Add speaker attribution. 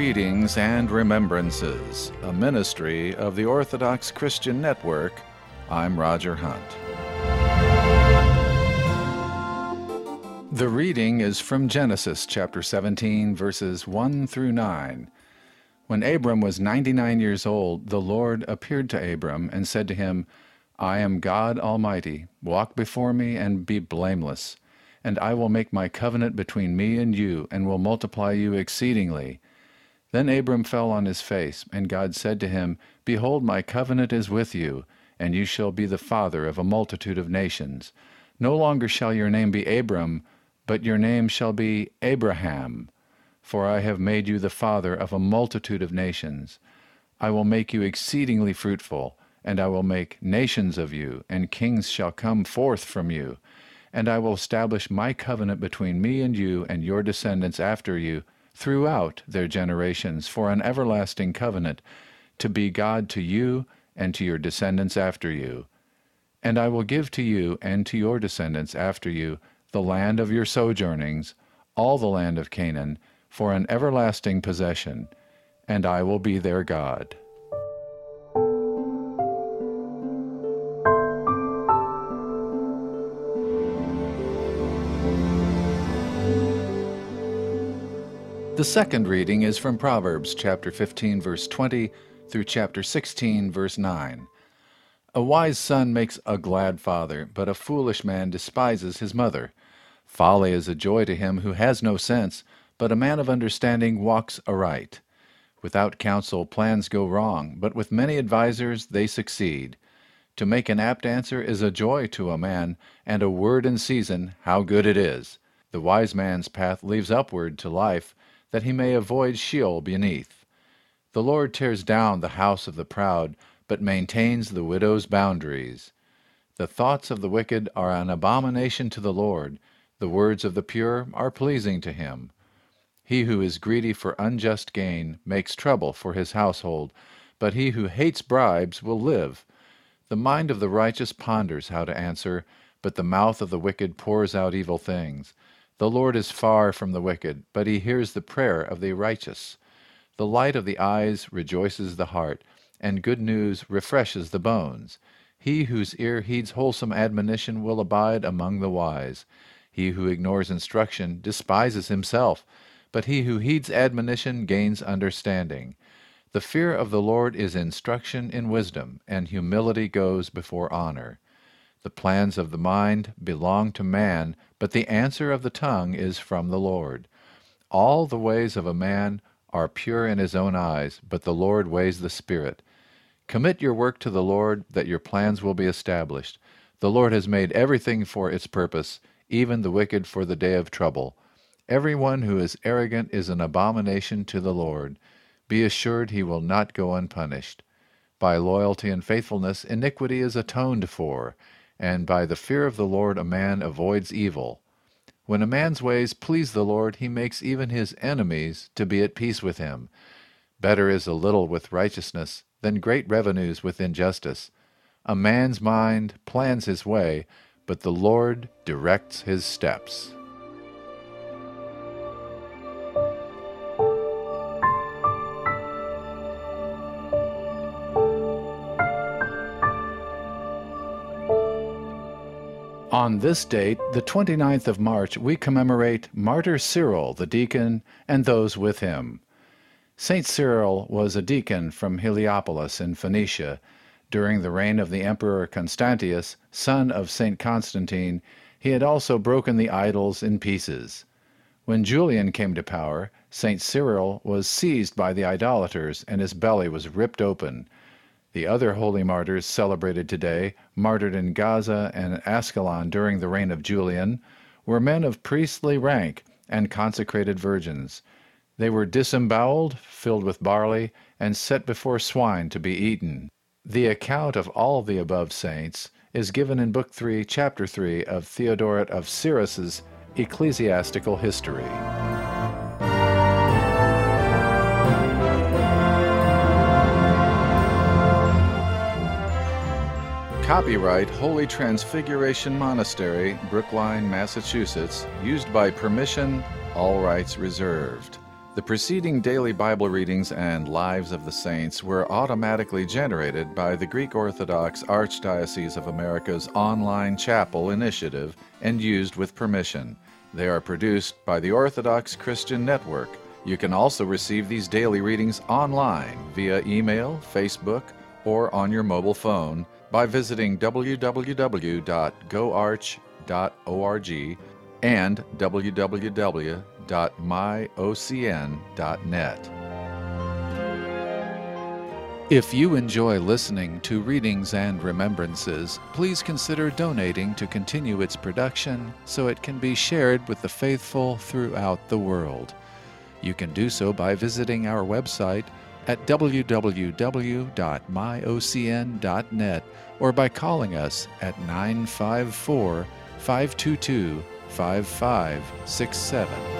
Speaker 1: Readings and Remembrances, a ministry of the Orthodox Christian Network. I'm Roger Hunt. The reading is from Genesis chapter 17, verses 1 through 9. When Abram was 99 years old, the Lord appeared to Abram and said to him, I am God Almighty. Walk before me and be blameless. And I will make my covenant between me and you, and will multiply you exceedingly. Then Abram fell on his face, and God said to him, Behold, my covenant is with you, and you shall be the father of a multitude of nations. No longer shall your name be Abram, but your name shall be Abraham. For I have made you the father of a multitude of nations. I will make you exceedingly fruitful, and I will make nations of you, and kings shall come forth from you. And I will establish my covenant between me and you and your descendants after you throughout their generations for an everlasting covenant, to be God to you and to your descendants after you. And I will give to you and to your descendants after you the land of your sojournings, all the land of Canaan, for an everlasting possession, and I will be their God. The second reading is from Proverbs chapter 15, verse 20 through chapter 16, verse 9. A wise son makes a glad father, but a foolish man despises his mother. Folly is a joy to him who has no sense, but a man of understanding walks aright. Without counsel plans go wrong, but with many advisers they succeed. To make an apt answer is a joy to a man, and a word in season, how good it is. The wise man's path leads upward to life, that he may avoid Sheol beneath. The Lord tears down the house of the proud, but maintains the widow's boundaries. The thoughts of the wicked are an abomination to the Lord. The words of the pure are pleasing to him. He who is greedy for unjust gain makes trouble for his household, but he who hates bribes will live. The mind of the righteous ponders how to answer, but the mouth of the wicked pours out evil things. The Lord is far from the wicked, but he hears the prayer of the righteous. The light of the eyes rejoices the heart, and good news refreshes the bones. He whose ear heeds wholesome admonition will abide among the wise. He who ignores instruction despises himself, but he who heeds admonition gains understanding. The fear of the Lord is instruction in wisdom, and humility goes before honor. The plans of the mind belong to man, but the answer of the tongue is from the Lord. All the ways of a man are pure in his own eyes, but the Lord weighs the spirit. Commit your work to the Lord, that your plans will be established. The Lord has made everything for its purpose, even the wicked for the day of trouble. Everyone who is arrogant is an abomination to the Lord. Be assured he will not go unpunished. By loyalty and faithfulness iniquity is atoned for, and by the fear of the Lord a man avoids evil. When a man's ways please the Lord, he makes even his enemies to be at peace with him. Better is a little with righteousness than great revenues with injustice. A man's mind plans his way, but the Lord directs his steps. On this date, the 29th of March, we commemorate Martyr Cyril, the deacon, and those with him. Saint Cyril was a deacon from Heliopolis in Phoenicia. During the reign of the Emperor Constantius, son of Saint Constantine, he had also broken the idols in pieces. When Julian came to power, Saint Cyril was seized by the idolaters, and his belly was ripped open. The other holy martyrs celebrated today, martyred in Gaza and Ascalon during the reign of Julian, were men of priestly rank and consecrated virgins. They were disemboweled, filled with barley, and set before swine to be eaten. The account of all the above saints is given in Book 3, Chapter 3 of Theodoret of Cyrus's Ecclesiastical History. Copyright Holy Transfiguration Monastery, Brookline, Massachusetts, used by permission, all rights reserved. The preceding daily Bible readings and lives of the saints were automatically generated by the Greek Orthodox Archdiocese of America's online chapel initiative and used with permission. They are produced by the Orthodox Christian Network. You can also receive these daily readings online via email, Facebook, or on your mobile phone by visiting www.goarch.org and www.myocn.net. If you enjoy listening to Readings and Remembrances, please consider donating to continue its production so it can be shared with the faithful throughout the world. You can do so by visiting our website at www.myocn.net or by calling us at 954-522-5567.